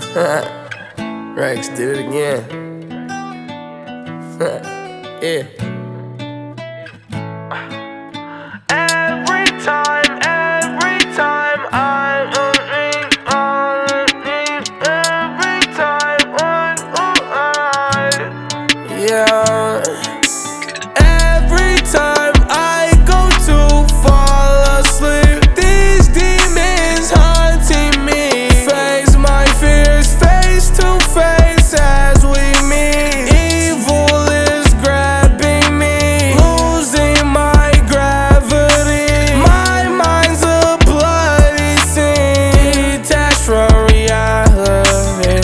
Rex did it again. Yeah. Every time I'm every time Yeah. Every time I go to fall asleep, these demons haunting me. Face my fears face to face as we meet. Evil is grabbing me, losing my gravity. My mind's a bloody scene, detached from reality.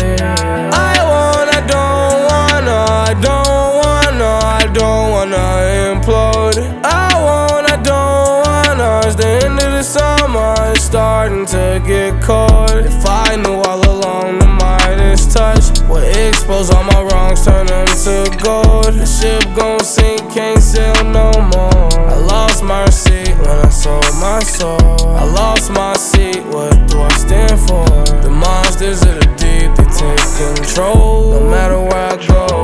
I don't wanna implode. I don't wanna. It's the end of the summer, it's starting to get cold. If I knew all along the Midas touch would expose all my wrongs, turn them to gold. The ship gon' sink, can't sail no more. I lost my receipt when I sold my soul. I lost my seat, what do I stand for? The monsters of the deep, they take control. No matter where I go,